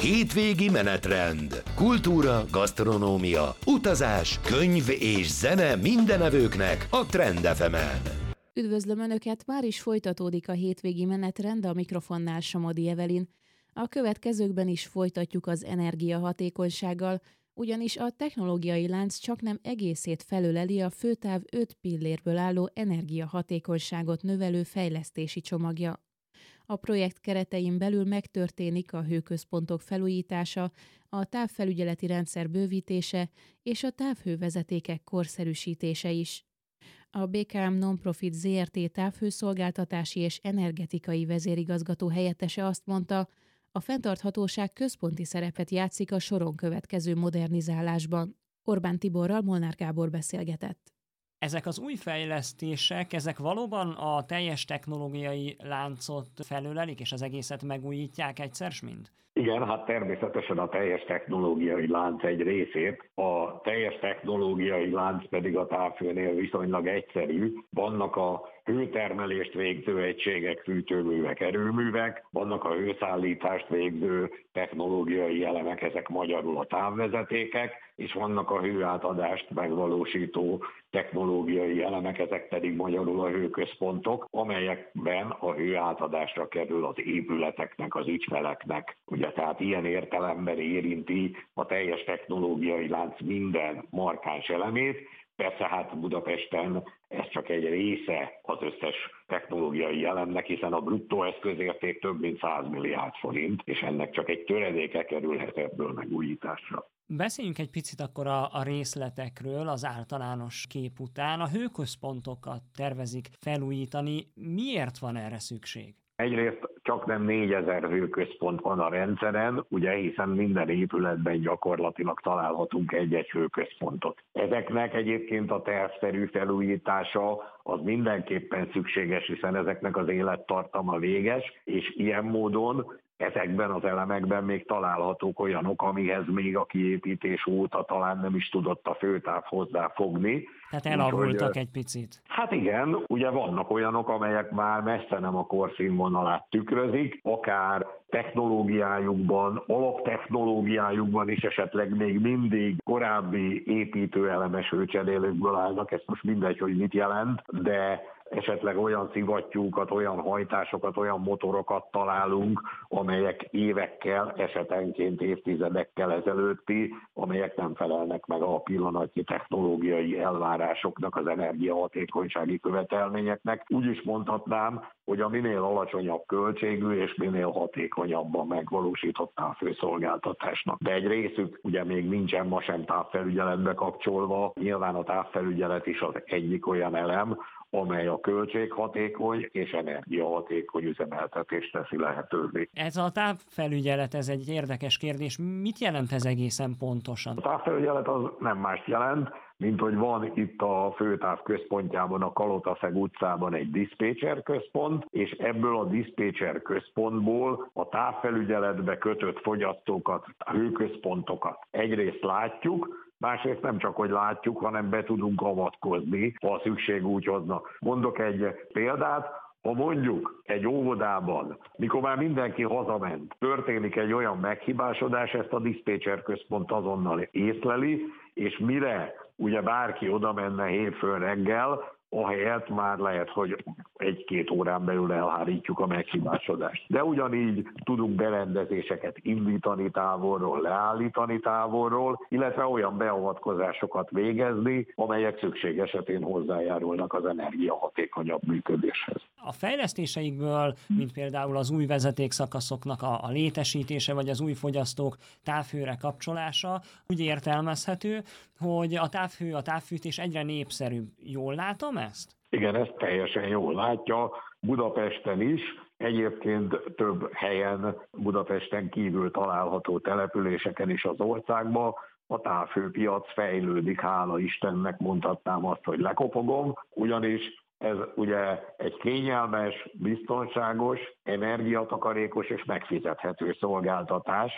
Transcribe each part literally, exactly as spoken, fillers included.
Hétvégi menetrend. Kultúra, gasztronómia, utazás, könyv és zene mindenevőknek a Trend ef emen. Üdvözlöm Önöket, már is folytatódik a hétvégi menetrend, a mikrofonnál Somodi Evelin. A következőkben is folytatjuk az energiahatékonysággal, ugyanis a technológiai lánc csaknem egészét felöleli a főtáv öt pillérből álló energiahatékonyságot növelő fejlesztési csomagja. A projekt keretein belül megtörténik a hőközpontok felújítása, a távfelügyeleti rendszer bővítése és a távhővezetékek korszerűsítése is. A bé ká em Nonprofit zé er té távhőszolgáltatási és energetikai vezérigazgató helyettese azt mondta, a fenntarthatóság központi szerepet játszik a soron következő modernizálásban. Orbán Tiborral Molnár Gábor beszélgetett. Ezek az új fejlesztések, ezek valóban a teljes technológiai láncot felölelik, és az egészet megújítják egyszer mind? Igen, hát természetesen a teljes technológiai lánc egy részét, a teljes technológiai lánc pedig a távfőnél viszonylag egyszerű. Vannak a hőtermelést végző egységek, fűtőművek, erőművek, vannak a hőszállítást végző technológiai elemek, ezek magyarul a távvezetékek, és vannak a hőátadást megvalósító technológiai elemek, ezek pedig magyarul a hőközpontok, amelyekben a hőátadásra kerül az épületeknek, az ügyfeleknek. Ugye, tehát ilyen értelemben érinti a teljes technológiai lánc minden markáns elemét. Persze hát Budapesten ez csak egy része az összes technológiai elemnek, hiszen a bruttó eszközérték több mint száz milliárd forint, és ennek csak egy töredéke kerülhet ebből megújításra. Beszéljünk egy picit akkor a, a részletekről az általános kép után. A hőközpontokat tervezik felújítani. Miért van erre szükség? Egyrészt csak nem négyezer hőközpont van a rendszeren, ugye, hiszen minden épületben gyakorlatilag találhatunk egy-egy hőközpontot. Ezeknek egyébként a tervszerű felújítása az mindenképpen szükséges, hiszen ezeknek az élettartama véges, és ilyen módon ezekben az elemekben még találhatók olyanok, amihez még a kiépítés óta talán nem is tudott a főtáv hozzáfogni. Tehát elavultak Úgy, egy picit. Hát igen, ugye vannak olyanok, amelyek már messze nem a korszínvonalát tükrözik, akár technológiájukban, alaptechnológiájukban is esetleg még mindig korábbi építőelemes hőcserélőkből állnak, ez most mindegy, hogy mit jelent, de esetleg olyan szivattyúkat, olyan hajtásokat, olyan motorokat találunk, amelyek évekkel, esetenként évtizedekkel ezelőtti, amelyek nem felelnek meg a pillanatnyi technológiai elvárásoknak, az energiahatékonysági követelményeknek. Úgy is mondhatnám, hogy a minél alacsonyabb költségű és minél hatékonyabban megvalósított távfőszolgáltatásnak. De egy részük ugye még nincsen ma sem távfelügyeletbe kapcsolva, nyilván a távfelügyelet is az egyik olyan elem, amely a költséghatékony és energiahatékony üzemeltetést teszi lehetővé. Ez a távfelügyelet, ez egy érdekes kérdés. Mit jelent ez egészen pontosan? A távfelügyelet az nem mást jelent, mint hogy van itt a főtáv központjában, a Kalotaszeg utcában egy diszpécser központ, és ebből a diszpécser központból a távfelügyeletbe kötött fogyasztókat, hőközpontokat egyrészt látjuk, másrészt nem csak, hogy látjuk, hanem be tudunk avatkozni, ha a szükség úgy hozna. Mondok egy példát, ha mondjuk egy óvodában, mikor már mindenki hazament, történik egy olyan meghibásodás, ezt a diszpécser központ azonnal észleli, és mire ugye bárki oda menne hétfőn reggel, ahelyett már lehet, hogy egy-két órán belül elhárítjuk a meghibásodást. De ugyanígy tudunk berendezéseket indítani távolról, leállítani távolról, illetve olyan beavatkozásokat végezni, amelyek szükség esetén hozzájárulnak az energiahatékonyabb működéshez. A fejlesztéseikből, mint például az új vezetékszakaszoknak a, a létesítése, vagy az új fogyasztók távhőre kapcsolása, úgy értelmezhető, hogy a távhő, a távfűtés egyre népszerűbb. Jól látom ezt? Igen, ezt teljesen jól látja. Budapesten is, egyébként több helyen Budapesten kívül található településeken is az országban a távhőpiac fejlődik, hála Istennek, mondhatnám azt, hogy lekopogom, ugyanis ez ugye egy kényelmes, biztonságos, energiatakarékos és megfizethető szolgáltatás,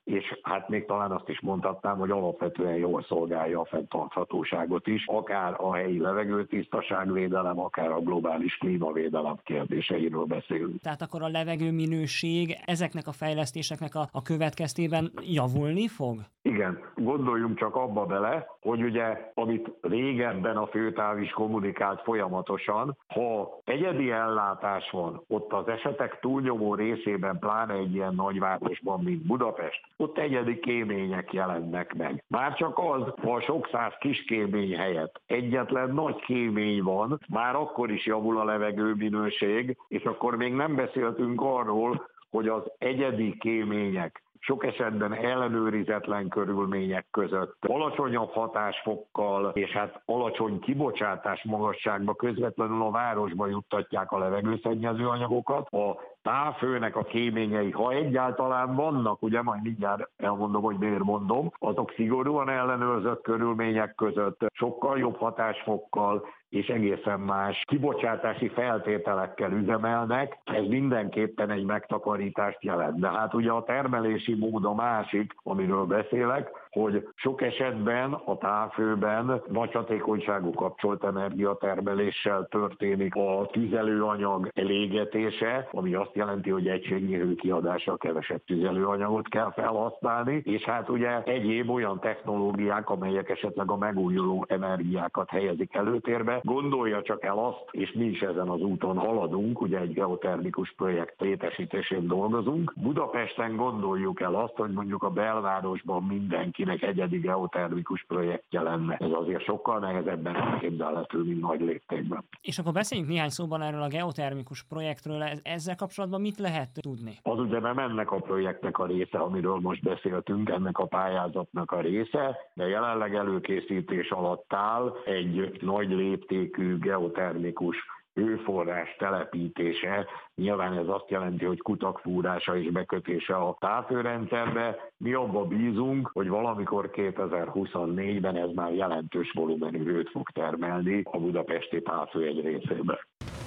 és hát még talán azt is mondhatnám, hogy alapvetően jól szolgálja a fenntarthatóságot is, akár a helyi levegőtisztaságvédelem, akár a globális klímavédelem kérdéseiről beszélünk. Tehát akkor a levegőminőség ezeknek a fejlesztéseknek a, a következtében javulni fog? Igen, gondoljunk csak abba bele, hogy ugye, amit régebben a főtáv is kommunikált folyamatosan, ha egyedi ellátás van, ott az esetek túlnyomó részében, pláne egy ilyen nagyvárosban, mint Budapest, ott egyedi kémények jelennek meg. Már csak az, ha a sok száz kis kémény helyett egyetlen nagy kémény van, már akkor is javul a levegőminőség, és akkor még nem beszéltünk arról, hogy az egyedi kémények sok esetben ellenőrizetlen körülmények között, alacsonyabb hatásfokkal és hát alacsony kibocsátás magasságba közvetlenül a városba juttatják a levegőszennyező anyagokat. A távhőnek a kéményei, ha egyáltalán vannak, ugye majd mindjárt elmondom, hogy miért mondom, azok szigorúan ellenőrzött körülmények között, sokkal jobb hatásfokkal és egészen más kibocsátási feltételekkel üzemelnek, ez mindenképpen egy megtakarítást jelent. De hát ugye a termelési mód a másik, amiről beszélek, hogy sok esetben a távhőben nagy hatékonyságú kapcsolt energiatermeléssel történik a tüzelőanyag elégetése, ami azt jelenti, hogy egységnyi hőkiadással kevesebb tüzelőanyagot kell felhasználni, és hát ugye egyéb olyan technológiák, amelyek esetleg a megújuló energiákat helyezik előtérbe. Gondolja csak el azt, és mi is ezen az úton haladunk, ugye egy geotermikus projekt létesítésén dolgozunk. Budapesten gondoljuk el azt, hogy mondjuk a belvárosban mindenkinek egyedi geotermikus projektje lenne. Ez azért sokkal nehezebben elképzelhető, mint nagy léptékben. És akkor beszéljünk néhány szóban erről a geotermikus projektről. Ezzel kapcsolatban mit lehet tudni? Az ugye nem ennek a projektnek a része, amiről most beszéltünk, ennek a pályázatnak a része, de jelenleg előkészítés alatt áll egy nagy léptékű geotermikus hőforrás telepítése. Nyilván ez azt jelenti, hogy kutak fúrása és bekötése a távhőrendszerbe. Mi abba bízunk, hogy valamikor kétezer-huszonnégyben ez már jelentős volumenű hőt fog termelni a budapesti távhő egy részében.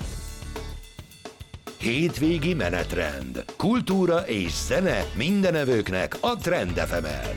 Hétvégi menetrend. Kultúra és zene mindenevőknek a Trend ef emen.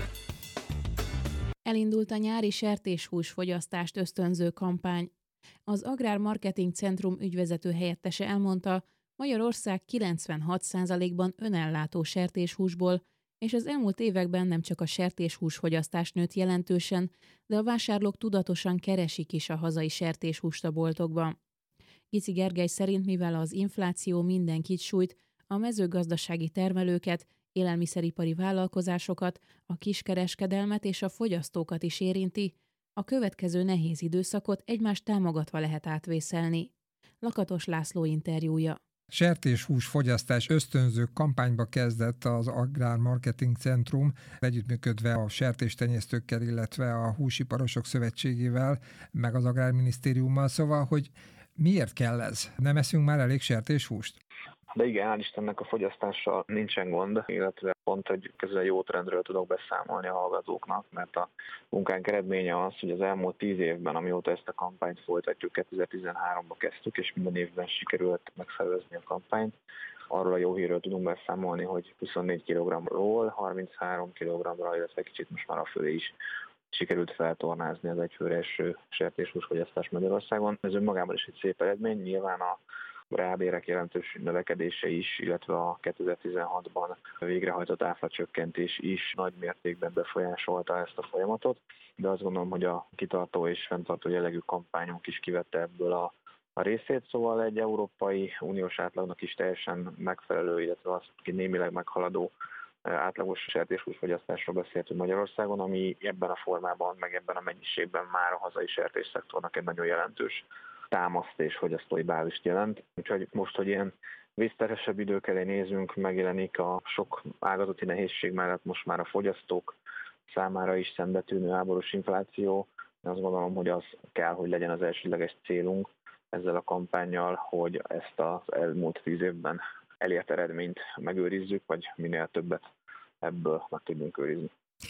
Elindult a nyári sertéshús fogyasztást ösztönző kampány. Az Agrár Marketing Centrum ügyvezető helyettese elmondta, Magyarország kilencvenhat százalékban önellátó sertéshúsból, és az elmúlt években nem csak a sertéshús fogyasztás nőtt jelentősen, de a vásárlók tudatosan keresik is a hazai sertéshúst a boltokban. Gici Gergely szerint, mivel az infláció mindenkit sújt, a mezőgazdasági termelőket, élelmiszeripari vállalkozásokat, a kiskereskedelmet és a fogyasztókat is érinti, a következő nehéz időszakot egymást támogatva lehet átvészelni. Lakatos László interjúja. Sertéshús fogyasztás ösztönző kampányba kezdett az Agrár Marketing Centrum, együttműködve a sertéstenyésztőkkel, illetve a Húsiparosok Szövetségével, meg az Agrárminisztériummal, szóval, hogy miért kell ez? Nem eszünk már elég sertéshúst? De igen, hál' Istennek a fogyasztással nincsen gond, illetve pont egy közben jó trendről tudok beszámolni a hallgatóknak, mert a munkánk eredménye az, hogy az elmúlt tíz évben, amióta ezt a kampányt folytatjuk, kétezer-tizenháromban kezdtük, és minden évben sikerült megszervezni a kampányt. Arról a jó hírről tudunk beszámolni, hogy huszonnégy kilogramról harminchárom kilogramra, illetve kicsit most már a fölé is sikerült feltornázni az egyfőre eső sertéshús fogyasztás Magyarországon. Ez önmagában is egy szép eredmény, nyilván a reálbérek jelentős növekedése is, illetve a kétezer-tizenhatban végrehajtott áfacsökkentés is nagy mértékben befolyásolta ezt a folyamatot, de azt gondolom, hogy a kitartó és fenntartó jellegű kampányunk is kivette ebből a, a részét, szóval egy Európai Uniós átlagnak is teljesen megfelelő, illetve azt némileg meghaladó átlagos sertéshús fogyasztásról beszéltünk Magyarországon, ami ebben a formában, meg ebben a mennyiségben már a hazai sertésszektornak egy nagyon jelentős támaszt és fogyasztói bázist jelent. Úgyhogy most, hogy ilyen vészteresebb idők elé nézünk, megjelenik a sok ágazati nehézség mellett most már a fogyasztók számára is szembetűnő háborús infláció. Azt gondolom, hogy az kell, hogy legyen az elsődleges célunk ezzel a kampánnyal, hogy ezt az elmúlt tíz évben elért eredményt megőrizzük, vagy minél többet ebből meg tudjunk őrizni.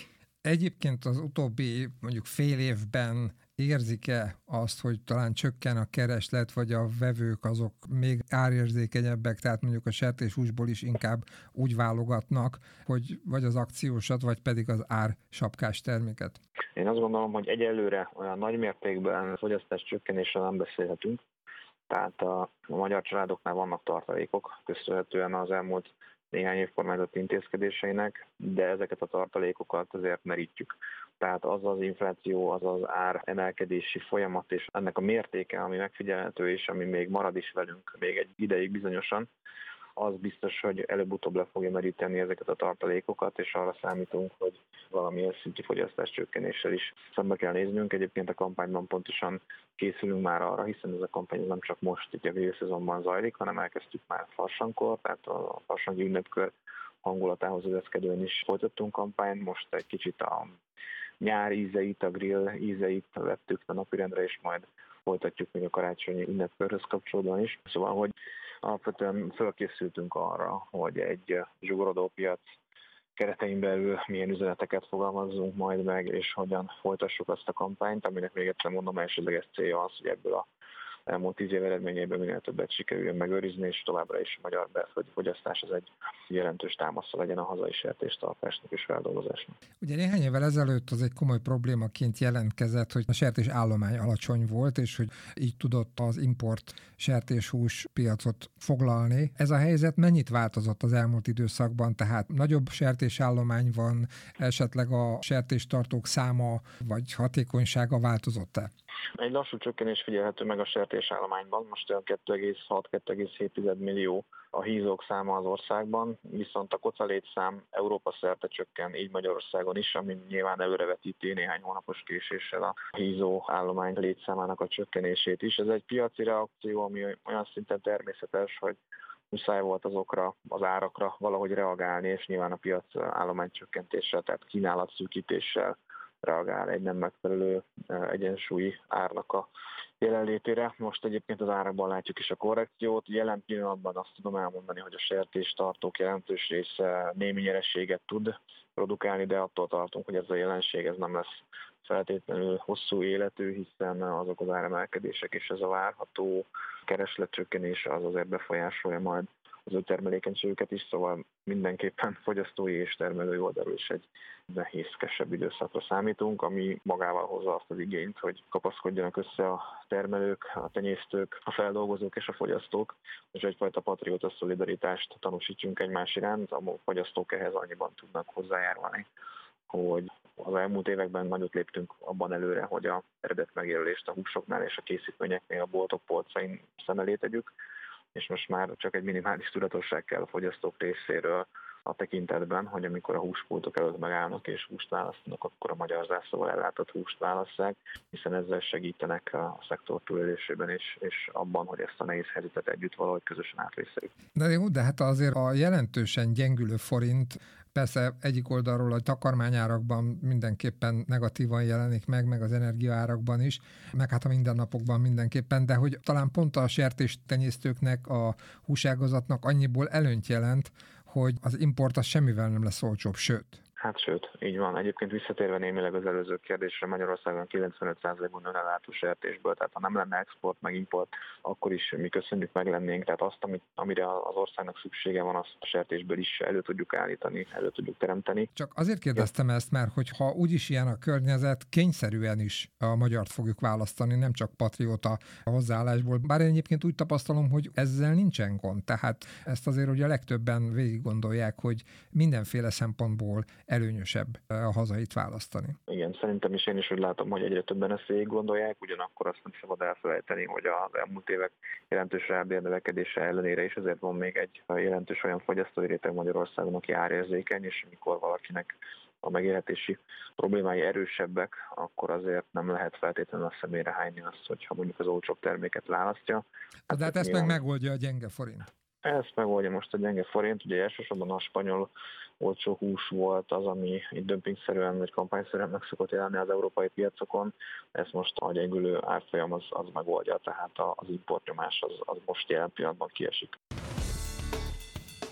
Egyébként az utóbbi mondjuk fél évben érzik-e azt, hogy talán csökken a kereslet, vagy a vevők azok még árérzékenyebbek, tehát mondjuk a sertéshúsból is inkább úgy válogatnak, hogy vagy az akciósat, vagy pedig az ár sapkás terméket? Én azt gondolom, hogy egyelőre olyan nagy mértékben fogyasztás csökkenésről nem beszélhetünk. Tehát a, a magyar családoknál vannak tartalékok, köszönhetően az elmúlt néhány év kormányzati intézkedéseinek, de ezeket a tartalékokat azért merítjük. Tehát az az infláció, az az ár emelkedési folyamat, és ennek a mértéke, ami megfigyelhető, és ami még marad is velünk még egy ideig bizonyosan, az biztos, hogy előbb-utóbb le fogja meríteni ezeket a tartalékokat, és arra számítunk, hogy valamilyen szintű fogyasztás csökkenéssel is szembe kell néznünk. Egyébként a kampányban pontosan készülünk már arra, hiszen ez a kampány nem csak most itt a vészszezonban zajlik, hanem elkezdtük már farsankor, tehát a farsangi ünnepkör hangulatához illeszkedően is folytattunk kampányt. Most egy kicsit a nyár ízeit, a grill ízeit vettük a napirendre, és majd folytatjuk még a karácsonyi ünnepkörhöz kapcsolódóan is. Szóval, hogy alapvetően felkészültünk arra, hogy egy zsugorodó piac keretein belül milyen üzeneteket fogalmazzunk majd meg, és hogyan folytassuk azt a kampányt, aminek még egyszer mondom, elsődleges célja az, hogy ebből a elmúlt tíz év eredményében minél többet sikerüljön megőrizni, és továbbra is a magyar belföldi fogyasztás az egy jelentős támasza legyen a hazai sertéstartásnak és feldolgozásnak. Ugye néhány évvel ezelőtt az egy komoly problémaként jelentkezett, hogy a sertés állomány alacsony volt, és hogy így tudott az import sertéshús piacot foglalni. Ez a helyzet mennyit változott az elmúlt időszakban? Tehát nagyobb sertésállomány van, esetleg a sertéstartók száma vagy hatékonysága változott-e? Egy lassú csökkenés figyelhető meg a sertésállományban, most olyan kettő egész hat - kettő egész hét millió a hízók száma az országban, viszont a kocalétszám Európa szerte csökken, így Magyarországon is, ami nyilván előrevetíti néhány hónapos késéssel a hízó állomány létszámának a csökkenését is. Ez egy piaci reakció, ami olyan szinten természetes, hogy muszáj volt azokra az árakra valahogy reagálni, és nyilván a piac állománycsökkentéssel, tehát kínálatszűkítéssel reagál egy nem megfelelő egyensúlyi árnak a jelenlétére. Most egyébként az árakban látjuk is a korrekciót. Jelen pillanatban azt tudom elmondani, hogy a sertéstartók jelentős része némi nyereséget tud produkálni, de attól tartunk, hogy ez a jelenség ez nem lesz feltétlenül hosszú életű, hiszen azok az áremelkedések és ez a várható keresletcsökkenés az azért befolyásolja majd az ő termelékenységüket is, szóval mindenképpen fogyasztói és termelői oldalról is egy nehézkesebb időszakra számítunk, ami magával hozza azt az igényt, hogy kapaszkodjanak össze a termelők, a tenyésztők, a feldolgozók és a fogyasztók, és egyfajta patrióta szolidaritást tanúsítsunk egymás iránt, a fogyasztók ehhez annyiban tudnak hozzájárulni, hogy az elmúlt években nagyot léptünk abban előre, hogy a eredet megjelölést a húsoknál és a készítményeknél a boltok polcain szem elé tegyük, és most már csak egy minimális tudatosság kell a fogyasztók részéről a tekintetben, hogy amikor a húspultok előtt megállnak és húst választanak, akkor a magyar zászlóval ellátott húst válasszák, hiszen ezzel segítenek a szektor túlélésében és, és abban, hogy ezt a nehéz helyzetet együtt valahogy közösen átvészeljük. De jó, de hát azért a jelentősen gyengülő forint persze egyik oldalról a takarmányárakban mindenképpen negatívan jelenik meg, meg az energiaárakban is, meg hát a mindennapokban mindenképpen, de hogy talán pont a sertéstenyésztőknek, a húságazatnak annyiból előnyt jelent, hogy az import az semmivel nem lesz olcsóbb, sőt. Hát sőt, így van. Egyébként visszatérve némileg az előző kérdésre, Magyarországon kilencvenöt százalékban önellátó sertésből, tehát ha nem lenne export meg import, akkor is mi köszönjük meg lennénk, tehát azt, amit, amire az országnak szüksége van, azt a sertésből is elő tudjuk állítani, elő tudjuk teremteni. Csak azért kérdeztem ezt, mert hogyha úgyis ilyen a környezet, kényszerűen is a magyart fogjuk választani, nem csak patrióta hozzáállásból. Bár én egyébként úgy tapasztalom, hogy ezzel nincsen gond, tehát ezt azért ugye a legtöbben végig gondolják, hogy mindenféle szempontból előnyösebb a hazait választani. Igen, szerintem is én is úgy látom, hogy egyre többen ezt végig gondolják, ugyanakkor azt nem szabad elfelejteni, hogy az elmúlt évek jelentős rábérnövekedése ellenére is azért van még egy jelentős olyan fogyasztói réteg Magyarországon, aki árérzékeny, és amikor valakinek a megélhetési problémái erősebbek, akkor azért nem lehet feltétlenül a szemére hányni azt, hogyha mondjuk az olcsóbb terméket választja. Hát, de hát ezt nyilván meg megoldja a gyenge forint. Ezt megoldja most a gyenge forint, ugye elsősorban a spanyol olcsó hús volt az, ami itt dömpingszerűen vagy kampányszerűen meg szokott jelenni az európai piacokon. Ezt most a gyengülő árfolyam az, az megoldja, tehát az importnyomás az, az most jelen pillanatban kiesik.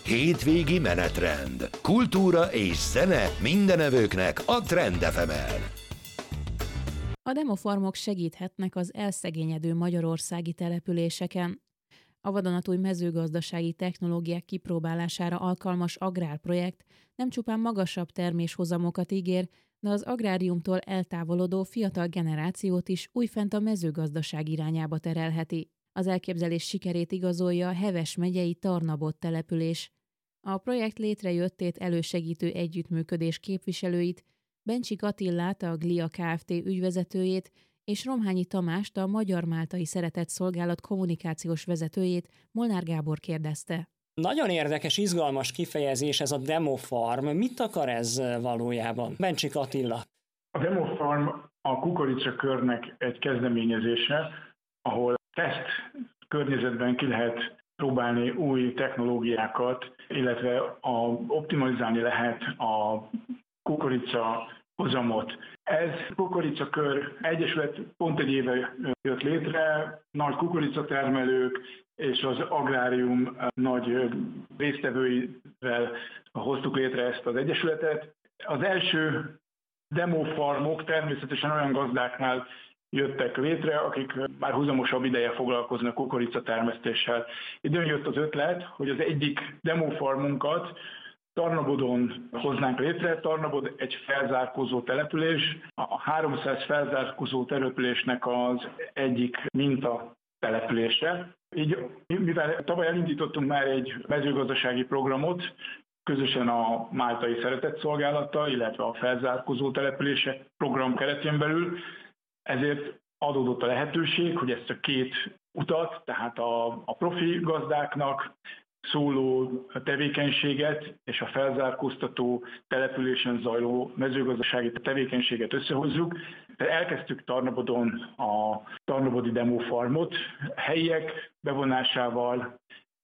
Hétvégi menetrend. Kultúra és zene mindenevőknek a Trend ef emen. A demofarmok segíthetnek az elszegényedő magyarországi településeken. A vadonatúj mezőgazdasági technológiák kipróbálására alkalmas agrárprojekt nem csupán magasabb terméshozamokat ígér, de az agráriumtól eltávolodó fiatal generációt is újfent a mezőgazdaság irányába terelheti. Az elképzelés sikerét igazolja a Heves megyei Tarnabot település. A projekt létrejöttét elősegítő együttműködés képviselőit, Bencsik Attillát, a Glia Kft. Ügyvezetőjét és Romhányi Tamást, a Magyar-Máltai Szeretett Szolgálat kommunikációs vezetőjét Molnár Gábor kérdezte. Nagyon érdekes, izgalmas kifejezés ez a demofarm. Mit akar ez valójában? Bencsik Attila. A demofarm a kukoricakörnek egy kezdeményezése, ahol teszt környezetben ki lehet próbálni új technológiákat, illetve a, optimalizálni lehet a kukorica hozamot. Ez kukoricakör egyesület pont egy éve jött létre, nagy kukoricatermelők és az agrárium nagy résztvevőivel hoztuk létre ezt az egyesületet. Az első demofarmok természetesen olyan gazdáknál jöttek létre, akik már huzamosabb ideje foglalkoznak kukoricatermesztéssel. Időn jött az ötlet, hogy az egyik demofarmunkat Tarnabodon hoznánk létre. Tarnabod egy felzárkózó település. A háromszáz felzárkózó településnek az egyik minta települése. Így, mivel tavaly elindítottunk már egy mezőgazdasági programot, közösen a Máltai Szeretett Szolgálata, illetve a felzárkózó települések program keretén belül, ezért adódott a lehetőség, hogy ezt a két utat, tehát a, a profi gazdáknak szóló tevékenységet és a felzárkóztató településen zajló mezőgazdasági tevékenységet összehozzuk. Elkezdtük Tarnabodon a Tarnabodi demofarmot helyiek bevonásával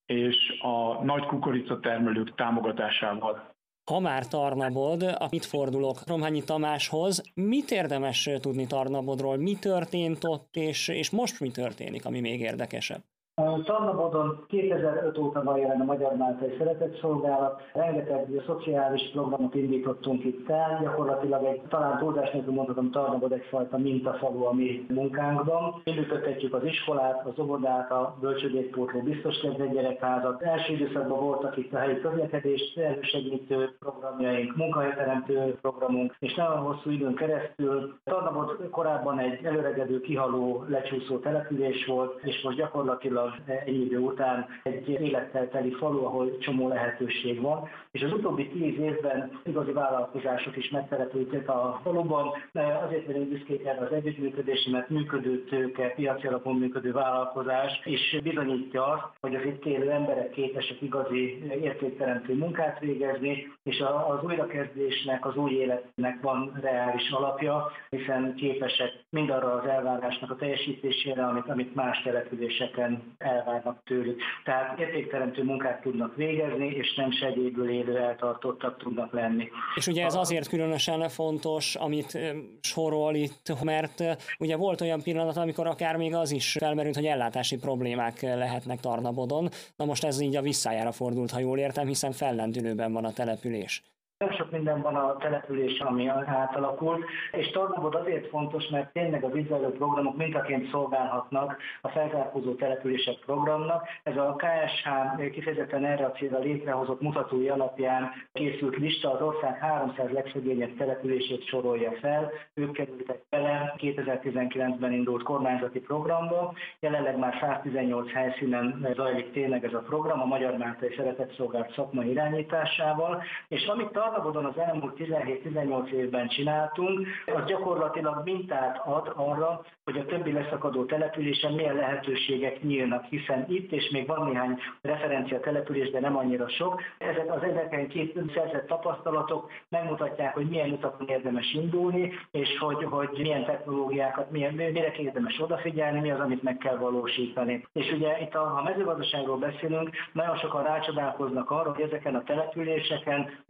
és a nagy kukoricatermelők támogatásával. Ha már Tarnabod, mit fordulok Romhányi Tamáshoz, mit érdemes tudni Tarnabodról, mi történt ott, és, és most mi történik, ami még érdekesebb? Tarnabodon kétezer-öt óta van jelen a Magyar-Máltai Szeretett Szolgálat, rengeteg szociális programot indítottunk itt el, gyakorlatilag egy talán túlzás nélkül mondhatom, Tarnabod egyfajta mintafalu a mi munkánkban. Működtetjük az iskolát, az óvodát, a bölcsődékpótló biztos kezdett gyerekházat. Első időszakban voltak itt a helyi közlekedést elősegítő programjaink, munkahelyteremtő programunk, és nagyon hosszú időn keresztül Tarnabod korábban egy előregedő, kihaló, lecsúszó település volt, és most gyakorlatilag egy idő után egy élettel teli falu, ahol csomó lehetőség van, és az utóbbi tíz évben igazi vállalkozások is megtelepültek a faluban. Azért vagyunk büszkék erre az együttműködésre, mert működő tőke, piaci alapon működő vállalkozás, és bizonyítja azt, hogy az itt élő emberek képesek igazi értékteremtő munkát végezni, és az újrakezdésnek, az új életnek van reális alapja, hiszen képesek mindarra az elvárásnak a teljesítésére, amit, amit más településeken elvárnak tőlük. Tehát értékteremtő munkát tudnak végezni, és nem segélyből élő eltartottak tudnak lenni. És ugye ez azért különösen fontos, amit sorol itt, mert ugye volt olyan pillanat, amikor akár még az is felmerült, hogy ellátási problémák lehetnek Tarnabodon. Na most ez így a visszájára fordult, ha jól értem, hiszen fellendülőben van a település. Nem sok minden van a település, ami átalakult, és Tarnabod azért fontos, mert tényleg az itt zajló programok mintaként szolgálhatnak a felzárkózó települések programnak. Ez a ká es há kifejezetten erre a célra létrehozott mutatói alapján készült lista az ország háromszáz legszegényebb települését sorolja fel. Ők kerültek bele kétezer-tizenkilencben indult kormányzati programba. Jelenleg már száztizennyolc helyszínen zajlik tényleg ez a program a Magyar-Máltai Szeretett Szolgálat szakmai irányításával, és amit Tarnabodon az elmúlt tizenhét-tizennyolc évben csináltunk, az gyakorlatilag mintát ad arra, hogy a többi leszakadó településen milyen lehetőségek nyílnak, hiszen itt és még van néhány referencia település, de nem annyira sok. Ezek az ezeken két szerzett tapasztalatok megmutatják, hogy milyen utakon érdemes indulni, és hogy, hogy milyen technológiákat, milyen, mire érdemes odafigyelni, mi az, amit meg kell valósítani. És ugye itt a, ha mezőgazdaságról beszélünk, nagyon sokan rácsodálkoznak arra, hogy ezeken a településeken műveletlen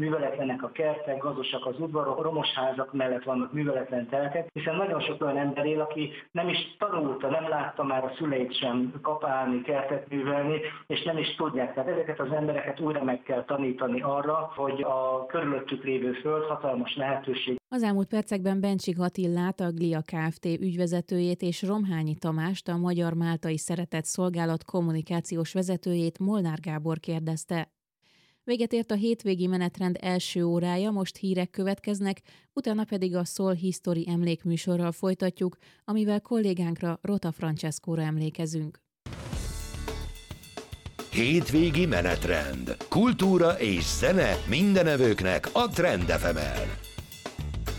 zöldítenek a kertek, gazosak az udvarok, romos házak mellett vannak műveletlen telkek, hiszen nagyon sok olyan ember él, aki nem is tanulta, nem látta már a szüleit sem kapálni, kertet művelni, és nem is tudják. Tehát ezeket az embereket újra meg kell tanítani arra, hogy a körülöttük lévő föld hatalmas lehetőség. Az elmúlt percekben Bencsik Attillát, a Glia Kft. Ügyvezetőjét és Romhányi Tamást, a Magyar Máltai Szeretett Szolgálat kommunikációs vezetőjét Molnár Gábor kérdezte. Véget ért a hétvégi menetrend első órája, most hírek következnek, utána pedig a Soul History emlékműsorral folytatjuk, amivel kollégánkra, Rota Francescóra emlékezünk. Hétvégi menetrend. Kultúra és zene mindenevőknek a Trend ef emen.